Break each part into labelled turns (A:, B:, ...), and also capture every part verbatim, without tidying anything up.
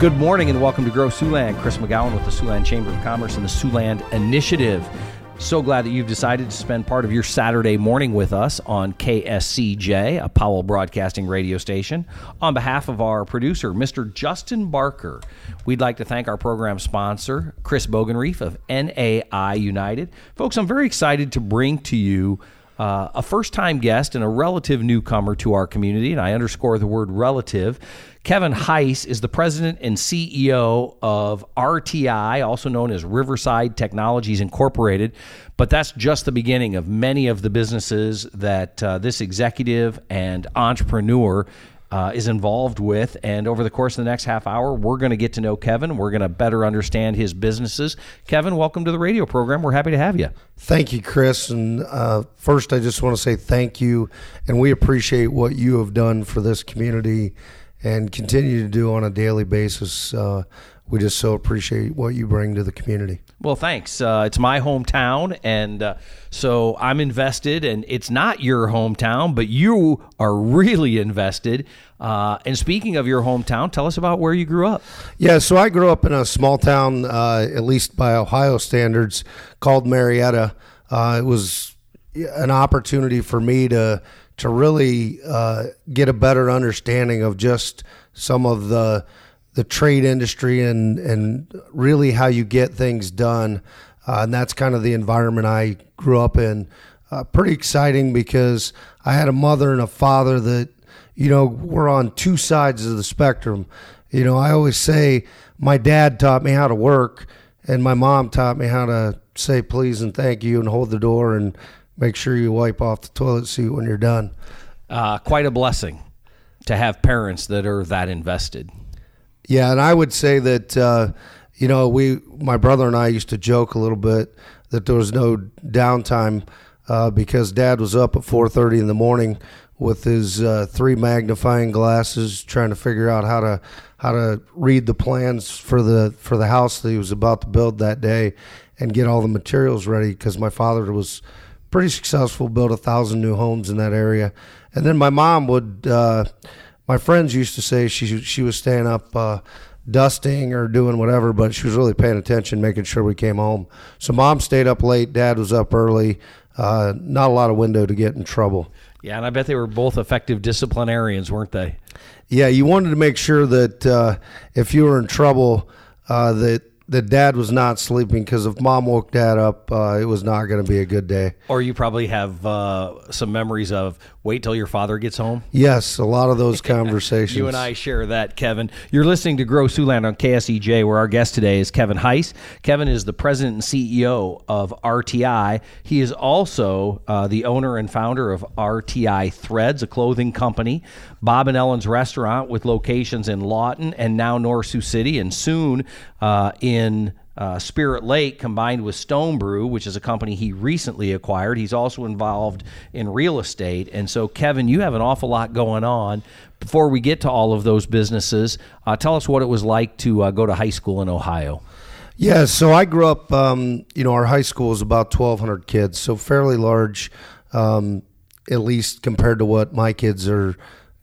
A: Good morning and welcome to Grow Siouxland. Chris McGowan with the Siouxland Chamber of Commerce and the Siouxland Initiative. So glad that you've decided to spend part of your Saturday morning with us on K S C J, a Powell Broadcasting radio station. On behalf of our producer, Mister Justin Barker, we'd like to thank our program sponsor, Chris Bogenreef of N A I United. Folks, I'm very excited to bring to you uh, a first-time guest and a relative newcomer to our community, and I underscore the word relative. Kevin Heiss is the president and C E O of R T I, also known as Riverside Technologies Incorporated, but that's just the beginning of many of the businesses that uh, this executive and entrepreneur uh, is involved with. And over the course of the next half hour, we're going to get to know Kevin. We're going to better understand his businesses. Kevin, welcome to the radio program. We're happy to have you.
B: Thank you, Chris. And uh, first, I just want to say thank you, and we appreciate what you have done for this community and continue to do on a daily basis. Uh, we just so appreciate what you bring to the community.
A: Well, thanks. Uh, it's my hometown, and uh, so I'm invested, and it's not your hometown, but you are really invested. Uh, and speaking of your hometown, tell us about where you grew up.
B: Yeah, so I grew up in a small town, uh, at least by Ohio standards, called Marietta. Uh, it was an opportunity for me to to really uh, get a better understanding of just some of the the trade industry and, and really how you get things done. Uh, and that's kind of the environment I grew up in. Uh, pretty exciting because I had a mother and a father that, you know, were on two sides of the spectrum. You know, I always say my dad taught me how to work and my mom taught me how to say please and thank you and hold the door and make sure you wipe off the toilet seat when you're done.
A: Uh, quite a blessing to have parents that are that invested.
B: Yeah, and I would say that, uh, you know, we, my brother and I used to joke a little bit that there was no downtime uh, because Dad was up at four thirty in the morning with his uh, three magnifying glasses trying to figure out how to how to read the plans for the for the house that he was about to build that day and get all the materials ready because my father was pretty successful, built a thousand new homes in that area. And then my mom would, uh, my friends used to say she she was staying up uh, dusting or doing whatever, but she was really paying attention, making sure we came home. So Mom stayed up late, Dad was up early, uh, not a lot of window to get in trouble.
A: Yeah, and I bet they were both effective disciplinarians, weren't they?
B: Yeah, you wanted to make sure that uh, if you were in trouble, uh, that that Dad was not sleeping, because if Mom woke Dad up, uh, it was not going to be a good day.
A: Or you probably have uh, some memories of wait till your father gets home.
B: Yes, a lot of those conversations.
A: You and I share that, Kevin. You're listening to Grow Siouxland on K S E J, where our guest today is Kevin Heiss. Kevin is the president and C E O of R T I. He is also uh, the owner and founder of R T I Threads, a clothing company, Bob and Ellen's restaurant with locations in Lawton and now North Sioux City, and soon uh, in Uh, Spirit Lake, combined with Stone Brew, which is a company he recently acquired. He's also involved in real estate. And so, Kevin, you have an awful lot going on. Before we get to all of those businesses, uh, tell us what it was like to uh, go to high school in Ohio.
B: Yeah, so I grew up, um, you know, our high school was about twelve hundred kids, so fairly large, um, at least compared to what my kids are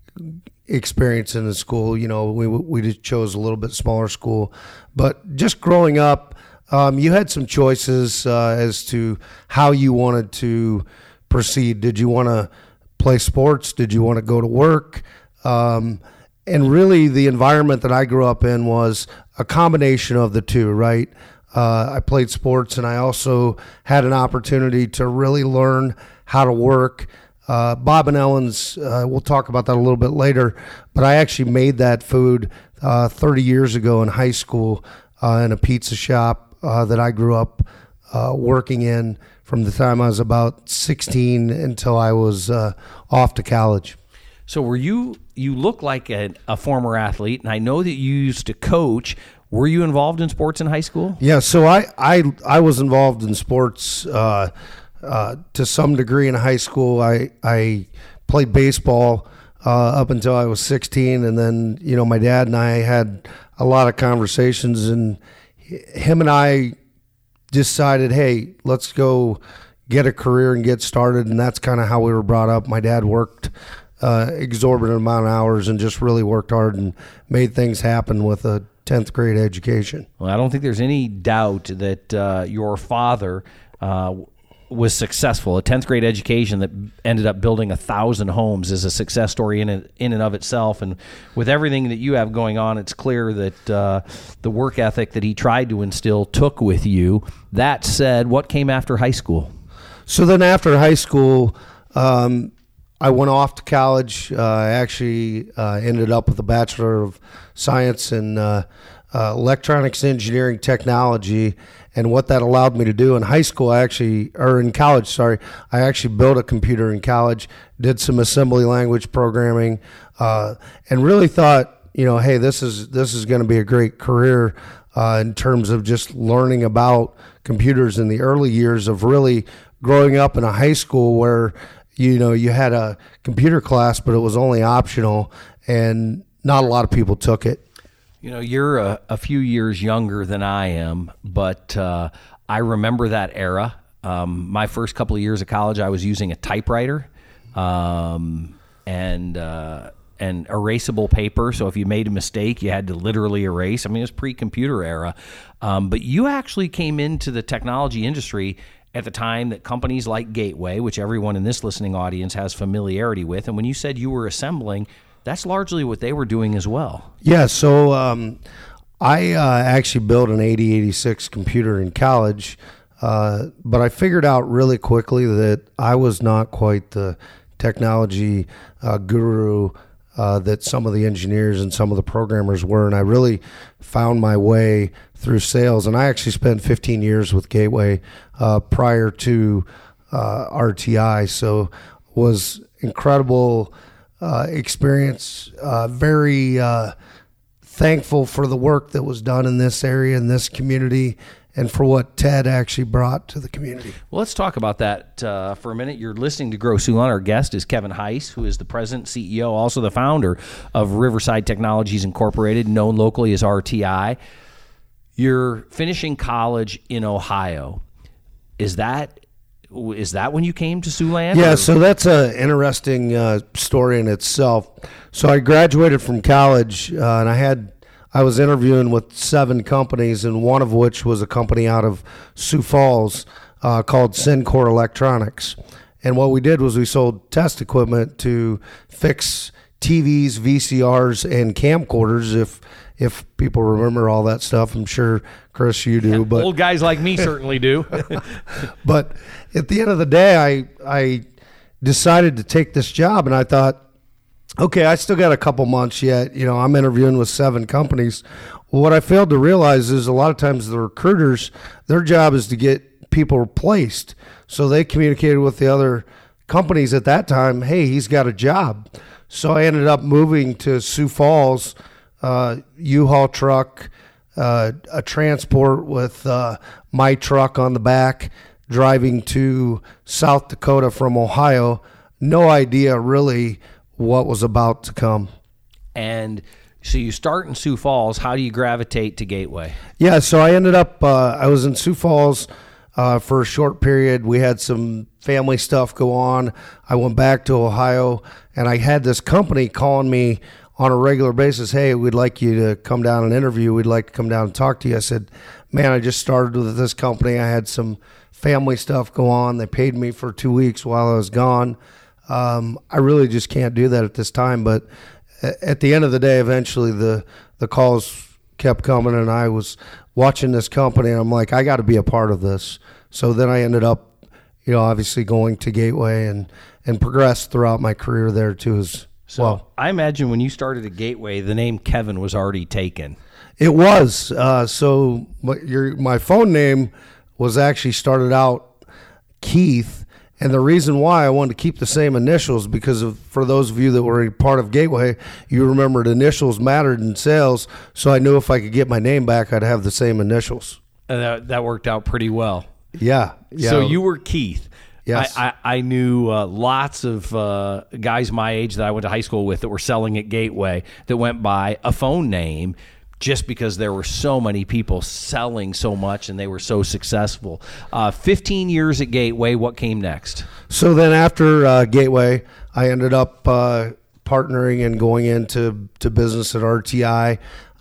B: experiencing in school. You know, we we just chose a little bit smaller school. But just growing up, um, you had some choices uh, as to how you wanted to proceed. Did you want to play sports? Did you want to go to work? Um, and really the environment that I grew up in was a combination of the two, right? Uh, I played sports, and I also had an opportunity to really learn how to work. Uh, Bob and Ellen's, uh, we'll talk about that a little bit later, but I actually made that food uh, thirty years ago in high school uh, in a pizza shop uh, that I grew up uh, working in from the time I was about sixteen until I was uh, off to college.
A: So were you, you look like a, a former athlete, and I know that you used to coach. Were you involved in sports in high school?
B: Yeah, so I, I, I was involved in sports uh, uh, to some degree in high school. I, I played baseball uh, up until I was sixteen, and then, you know, my dad and I had a lot of conversations, and him and I decided, hey, let's go get a career and get started, and that's kind of how we were brought up. My dad worked uh, exorbitant amount of hours and just really worked hard and made things happen with a tenth grade education.
A: Well, I don't think there's any doubt that uh, your father uh, was successful. A tenth grade education that ended up building a thousand homes is a success story in it, in and of itself. And with everything that you have going on, it's clear that uh, the work ethic that he tried to instill took with you. That said, what came after high school?
B: So then after high school, um, I went off to college. Uh, I actually uh, ended up with a Bachelor of Science in uh, uh, Electronics Engineering Technology. And what that allowed me to do in high school, I actually, or in college, sorry, I actually built a computer in college, did some assembly language programming, uh, and really thought, you know, hey, this is this is going to be a great career uh, in terms of just learning about computers in the early years of really growing up in a high school where, you know, you had a computer class, but it was only optional, and not a lot of people took it.
A: You know, you're a, a few years younger than I am, but uh, I remember that era. Um, my first couple of years of college, I was using a typewriter um, and uh, and erasable paper. So if you made a mistake, you had to literally erase. I mean, it was pre-computer era. Um, but you actually came into the technology industry at the time that companies like Gateway, which everyone in this listening audience has familiarity with, and when you said you were assembling, that's largely what they were doing as well.
B: Yeah, so um, I uh, actually built an eighty eighty-six computer in college, uh, but I figured out really quickly that I was not quite the technology uh, guru uh, that some of the engineers and some of the programmers were, and I really found my way through sales. And I actually spent fifteen years with Gateway uh, prior to uh, R T I, so was incredible Uh, experience, uh, very uh, thankful for the work that was done in this area, in this community, and for what Ted actually brought to the community.
A: Well, let's talk about that uh, for a minute. You're listening to Grow Siouxland. Our guest is Kevin Heiss, who is the president, C E O, also the founder of Riverside Technologies Incorporated, known locally as R T I. You're finishing college in Ohio. Is that Is that when you came to Siouxland?
B: Yeah,
A: or?
B: so that's an interesting uh, story in itself. So I graduated from college, uh, and I had I was interviewing with seven companies, and one of which was a company out of Sioux Falls uh, called Syncor Electronics. And what we did was we sold test equipment to fix T Vs, V C Rs, and camcorders. If if people remember all that stuff, I'm sure, Chris, you do.
A: Yeah,
B: but
A: old guys like me certainly do.
B: But at the end of the day, I I decided to take this job, and I thought, okay, I still got a couple months yet. You know, I'm interviewing with seven companies. Well, what I failed to realize is a lot of times the recruiters, their job is to get people replaced. So they communicated with the other companies at that time, hey, he's got a job. So I ended up moving to Sioux Falls, uh, U-Haul truck, uh, a transport with uh, my truck on the back, driving to South Dakota from Ohio. No idea really what was about to come.
A: And so you start in Sioux Falls. How do you gravitate to Gateway?
B: Yeah, so I ended up, uh, I was in Sioux Falls uh, for a short period. We had some family stuff go on. I went back to Ohio, and I had this company calling me on a regular basis. Hey, we'd like you to come down and interview. We'd like to come down and talk to you. I said, man, I just started with this company. I had some family stuff go on. They paid me for two weeks while I was gone. Um, I really just can't do that at this time. But at the end of the day, eventually the, the calls kept coming, and I was watching this company, and I'm like, I got to be a part of this. So then I ended up, you know, obviously going to Gateway and, and progressed throughout my career there too as
A: so
B: well.
A: I imagine when you started at Gateway, the name Kevin was already taken.
B: It was. Uh, so my, your, my phone name was actually started out Keith. And the reason why I wanted to keep the same initials, because of, for those of you that were a part of Gateway, you remembered initials mattered in sales. So I knew if I could get my name back, I'd have the same initials.
A: Uh, that, that worked out pretty well.
B: Yeah. yeah.
A: So you were Keith.
B: Yes.
A: I, I, I knew uh, lots of uh, guys my age that I went to high school with that were selling at Gateway that went by a phone name just because there were so many people selling so much and they were so successful. Uh, fifteen years at Gateway, what came next?
B: So then after uh, Gateway, I ended up uh, partnering and going into to business at R T I.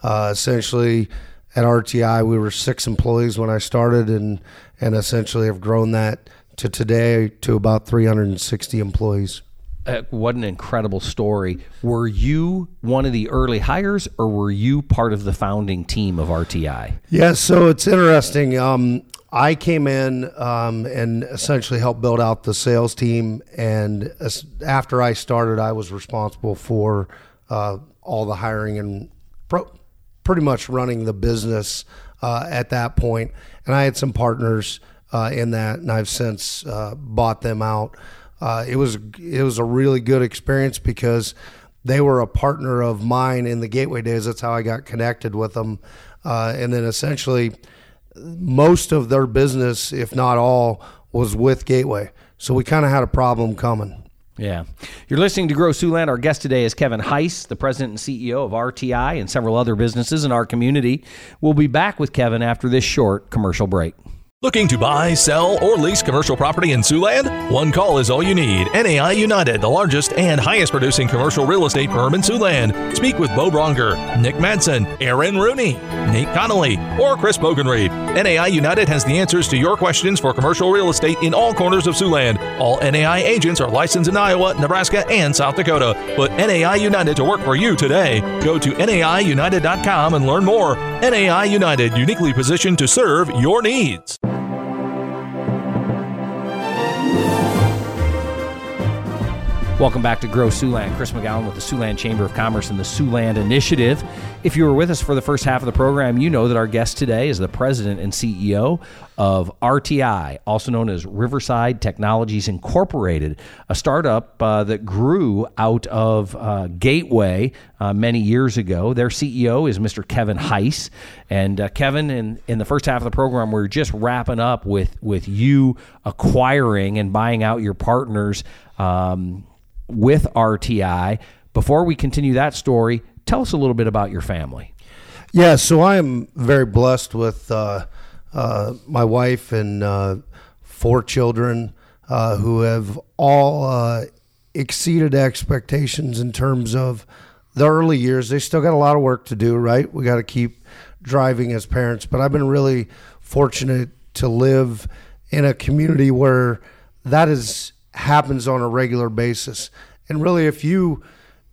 B: Uh, essentially, at R T I, we were six employees when I started, and and essentially have grown that to today to about three hundred sixty employees.
A: Uh, what an incredible story. Were you one of the early hires, or were you part of the founding team of R T I?
B: Yeah, so it's interesting. Um, I came in um, and essentially helped build out the sales team, and as, after I started, I was responsible for uh, all the hiring and pro- pretty much running the business uh, at that point. And I had some partners uh, in that, and I've since uh, bought them out. Uh, it was it was a really good experience because they were a partner of mine in the Gateway days. That's how I got connected with them. Uh, and then essentially most of their business, if not all, was with Gateway. So we kind of had a problem coming.
A: Yeah. You're listening to Grow Siouxland. Our guest today is Kevin Heiss, the president and C E O of R T I and several other businesses in our community. We'll be back with Kevin after this short commercial break.
C: Looking to buy, sell, or lease commercial property in Siouxland? One call is all you need. N A I United, the largest and highest producing commercial real estate firm in Siouxland. Speak with Bo Bronger, Nick Madsen, Aaron Rooney, Nate Connolly, or Chris Bogenreed. N A I United has the answers to your questions for commercial real estate in all corners of Siouxland. All N A I agents are licensed in Iowa, Nebraska, and South Dakota. Put N A I United to work for you today. Go to N A I united dot com and learn more. N A I United, uniquely positioned to serve your needs.
A: Welcome back to Grow Siouxland. Chris McGowan with the Siouxland Chamber of Commerce and the Siouxland Initiative. If you were with us for the first half of the program, you know that our guest today is the president and C E O of R T I, also known as Riverside Technologies Incorporated, a startup uh, that grew out of uh, Gateway uh, many years ago. Their C E O is Mister Kevin Heiss. And uh, Kevin, in, in the first half of the program, we're just wrapping up with, with you acquiring and buying out your partners um, with R T I. Before we continue that story, tell us a little bit about your family.
B: Yeah, so I am very blessed with uh, uh, my wife and uh, four children uh, who have all uh, exceeded expectations in terms of the early years. They still got a lot of work to do, right? We got to keep driving as parents, but I've been really fortunate to live in a community where that is happens on a regular basis. And really, if you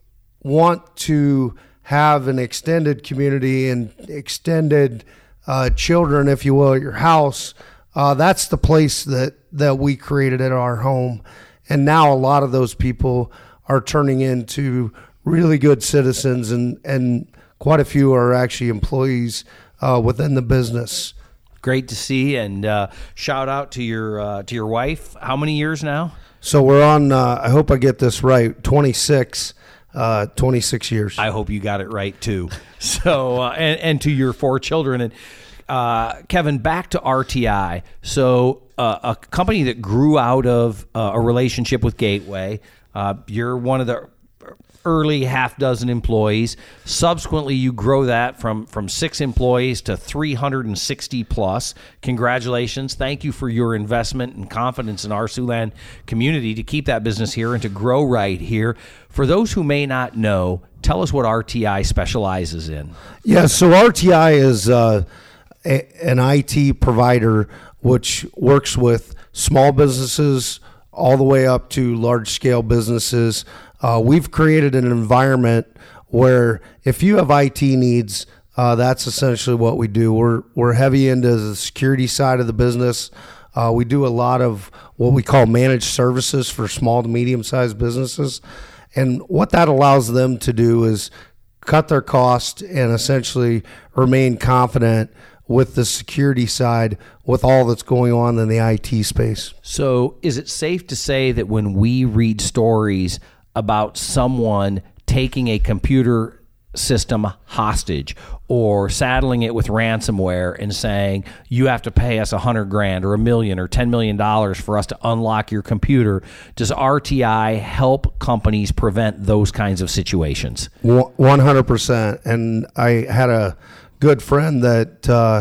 B: want to have an extended community and extended uh, children, if you will, at your house, uh, that's the place that, that we created at our home. And now a lot of those people are turning into really good citizens, and, and quite a few are actually employees uh, within the business.
A: Great to see, and uh, shout out to your uh, to your wife. How many years now?
B: So we're on, uh, I hope I get this right, twenty-six, uh, twenty-six years.
A: I hope you got it right, too. So, uh, and, and to your four children. And uh, Kevin, back to R T I. So uh, a company that grew out of uh, a relationship with Gateway. Uh, you're one of the early half dozen employees. Subsequently, you grow that from, from six employees to three hundred sixty plus. Congratulations. Thank you for your investment and confidence in our Siouxland community to keep that business here and to grow right here. For those who may not know, tell us what R T I specializes in.
B: Yeah, so R T I is uh, a, an I T provider which works with small businesses all the way up to large-scale businesses. Uh, we've created an environment where if you have I T needs, uh, that's essentially what we do. We're we're heavy into the security side of the business. Uh, we do a lot of what we call managed services for small to medium-sized businesses. And what that allows them to do is cut their cost and essentially remain confident with the security side with all that's going on in the I T space.
A: So is it safe to say that when we read stories about someone taking a computer system hostage or saddling it with ransomware and saying, you have to pay us a hundred grand or a million or ten million dollars for us to unlock your computer, does R T I help companies prevent those kinds of situations?
B: one hundred percent. And I had a good friend that uh,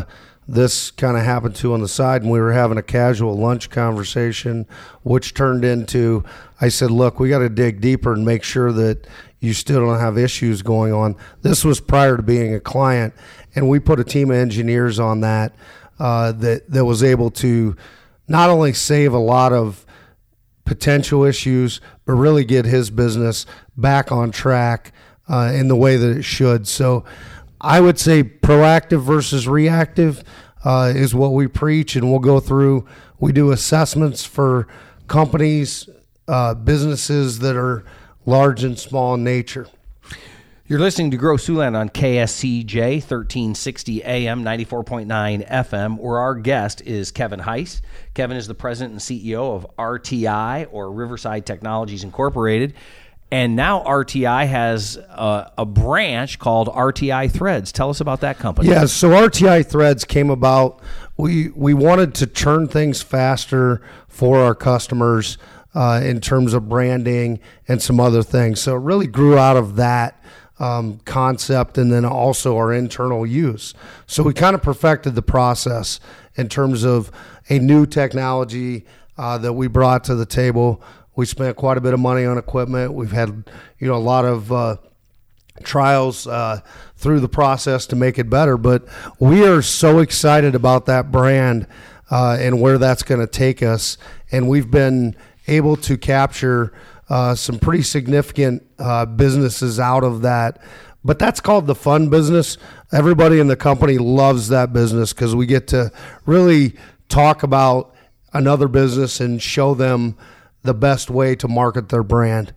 B: this kind of happened to on the side, and we were having a casual lunch conversation, which turned into, I said, look, we got to dig deeper and make sure that you still don't have issues going on. This was prior to being a client, and we put a team of engineers on that uh, that, that was able to not only save a lot of potential issues, but really get his business back on track uh, in the way that it should. So I would say proactive versus reactive uh, is what we preach, and we'll go through. We do assessments for companies, uh, businesses that are large and small in nature.
A: You're listening to Grow Siouxland on K S C J, thirteen sixty A M, ninety-four point nine F M, where our guest is Kevin Heiss. Kevin is the president and C E O of R T I, or Riverside Technologies Incorporated. And now R T I has a, a branch called R T I Threads. Tell us about that company.
B: Yeah, so R T I Threads came about. We we wanted to turn things faster for our customers uh, in terms of branding and some other things. So it really grew out of that um, concept, and then also our internal use. So we kind of perfected the process in terms of a new technology uh, that we brought to the table. We spent quite a bit of money on equipment. We've had, you know, a lot of uh, trials uh, through the process to make it better. But we are so excited about that brand uh, and where that's going to take us. And we've been able to capture uh, some pretty significant uh, businesses out of that. But that's called the fun business. Everybody in the company loves that business because we get to really talk about another business and show them the best way to market their brand.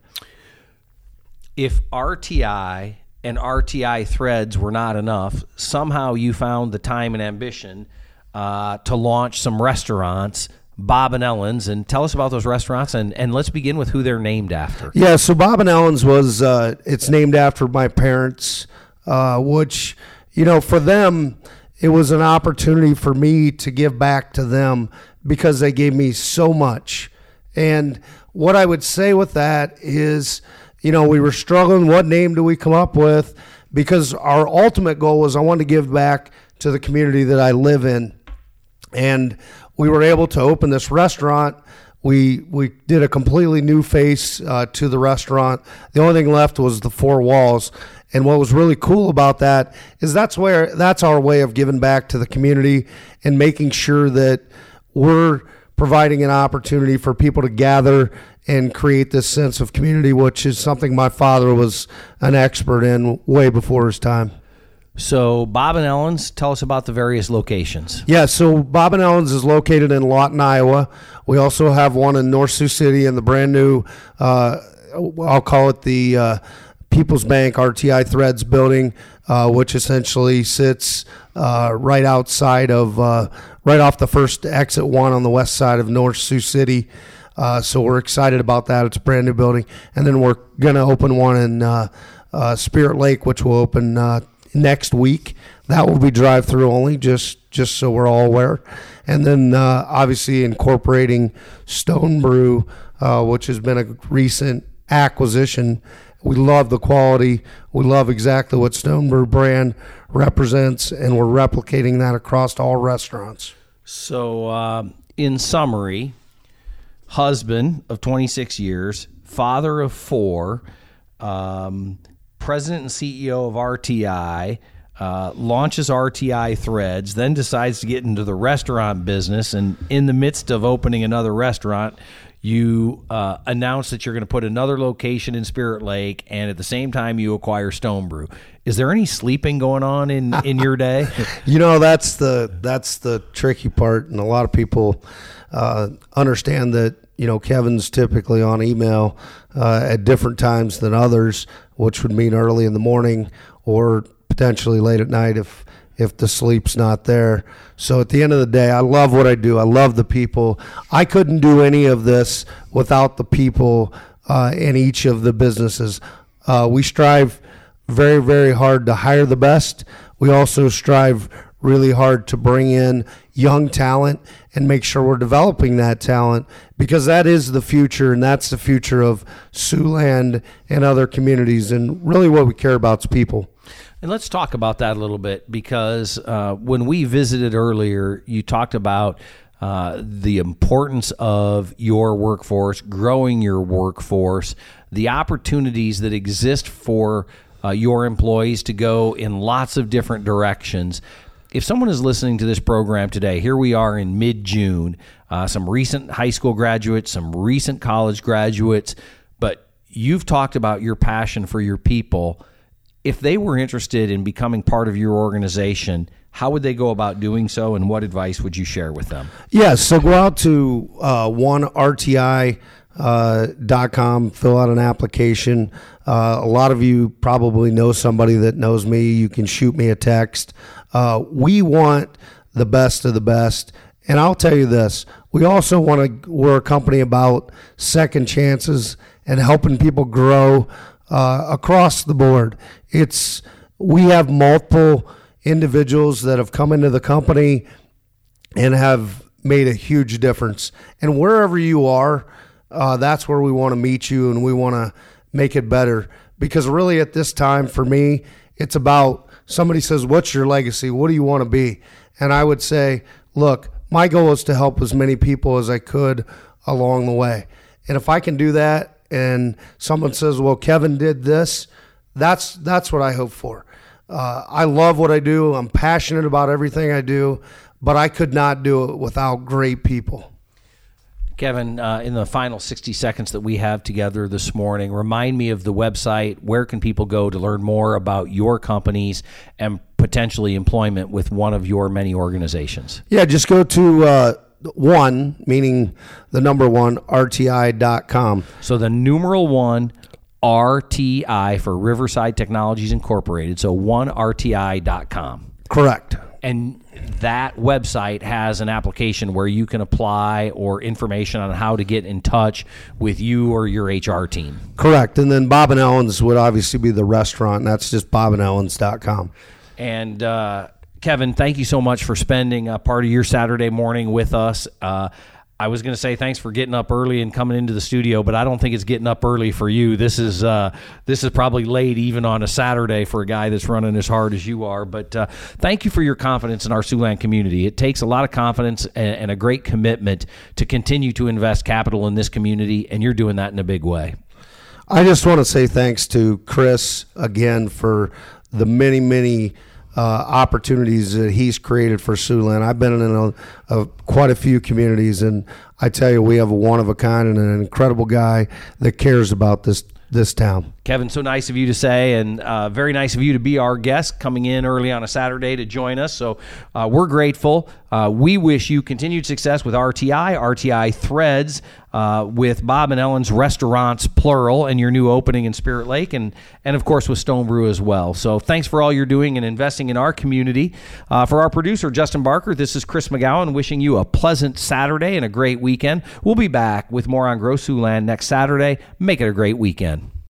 A: If R T I and R T I Threads were not enough, somehow you found the time and ambition uh, to launch some restaurants, Bob and Ellen's, and tell us about those restaurants, and, and let's begin with who they're named after.
B: Yeah, so Bob and Ellen's was, uh, it's named after my parents, uh, which, you know, for them, it was an opportunity for me to give back to them because they gave me so much. And what I would say with that is, you know, we were struggling. What name do we come up with? Because our ultimate goal was I wanted to give back to the community that I live in. And we were able to open this restaurant. We we did a completely new face uh, to the restaurant. The only thing left was the four walls. And what was really cool about that is that's where that's our way of giving back to the community and making sure that we're providing an opportunity for people to gather and create this sense of community, which is something my father was an expert in way before his time.
A: So Bob and Ellen's, tell us about the various locations.
B: Yeah, so Bob and Ellen's is located in Lawton, Iowa. We also have one in North Sioux City in the brand new, uh, I'll call it the uh, People's Bank R T I Threads building, uh, which essentially sits uh, right outside of, uh, right off the first exit one on the west side of North Sioux City. Uh, so we're excited about that. It's a brand new building. And then we're going to open one in uh, uh, Spirit Lake, which will open uh, next week. That will be drive-through only, just just so we're all aware. And then uh, obviously incorporating Stone Brew, uh, which has been a recent acquisition. We love the quality. We love exactly what Stone Brew brand represents, and we're replicating that across all restaurants.
A: So uh, in summary, husband of twenty-six years, father of four, um, president and C E O of R T I, uh, launches R T I Threads, then decides to get into the restaurant business, and in the midst of opening another restaurant, you uh, announce that you're going to put another location in Spirit Lake, and at the same time you acquire Stone Brew. Is there any sleeping going on in, in your day?
B: You know, that's the that's the tricky part, and a lot of people uh, understand that, you know, Kevin's typically on email uh, at different times than others, which would mean early in the morning or potentially late at night if if the sleep's not there. So at the end of the day, I love what I do. I love the people. I couldn't do any of this without the people uh, in each of the businesses. Uh, we strive very, very hard to hire the best. We also strive really hard to bring in young talent and make sure we're developing that talent, because that is the future, and that's the future of Siouxland and other communities. And really what we care about is people.
A: And let's talk about that a little bit, because uh, when we visited earlier, you talked about uh, the importance of your workforce, growing your workforce, the opportunities that exist for uh, your employees to go in lots of different directions. If someone is listening to this program today, here we are in mid-June, uh, some recent high school graduates, some recent college graduates, but you've talked about your passion for your people. If they were interested in becoming part of your organization, how would they go about doing so, and what advice would you share with them?
B: Yeah, so go out to uh, one R T I dot com, fill out an application. Uh, a lot of you probably know somebody that knows me. You can shoot me a text. Uh, we want the best of the best. And I'll tell you this, we also want to, we're a company about second chances and helping people grow uh, across the board. It's, we have multiple individuals that have come into the company and have made a huge difference. And wherever you are, uh, that's where we want to meet you, and we want to make it better. Because really at this time for me, it's about, somebody says, what's your legacy? What do you want to be? And I would say, look, my goal is to help as many people as I could along the way. And if I can do that, and someone says, well, Kevin did this, that's that's what I hope for. Uh, I love what I do. I'm passionate about everything I do, but I could not do it without great people.
A: Kevin, uh, in the final sixty seconds that we have together this morning, remind me of the website. Where can people go to learn more about your companies and potentially employment with one of your many organizations?
B: Yeah, just go to uh, one, meaning the number one, R T I dot com.
A: So the numeral one, R T I for Riverside Technologies Incorporated. So one R T I dot com.
B: Correct.
A: And that website has an application where you can apply, or information on how to get in touch with you or your H R team.
B: Correct. And then Bob and Ellen's would obviously be the restaurant, and that's just bob and ellens dot com.
A: And uh, Kevin, thank you so much for spending a part of your Saturday morning with us. Uh, I was going to say thanks for getting up early and coming into the studio, but I don't think it's getting up early for you. This is uh, this is probably late even on a Saturday for a guy that's running as hard as you are. But uh, thank you for your confidence in our Siouxland community. It takes a lot of confidence and, and a great commitment to continue to invest capital in this community, and you're doing that in a big way.
B: I just want to say thanks to Chris again for the many, many Uh, opportunities that he's created for Siouxland. I've been in a, a, quite a few communities, and I tell you, we have a one-of-a-kind and an incredible guy that cares about this this town.
A: Kevin, so nice of you to say, and uh, very nice of you to be our guest coming in early on a Saturday to join us. So uh, we're grateful. Uh, we wish you continued success with R T I, R T I Threads, uh, with Bob and Ellen's Restaurants, plural, and your new opening in Spirit Lake, and, and of course with Stone Brew as well. So thanks for all you're doing and investing in our community. Uh, for our producer, Justin Barker, this is Chris McGowan wishing you a pleasant Saturday and a great weekend. We'll be back with more on Grow Siouxland next Saturday. Make it a great weekend.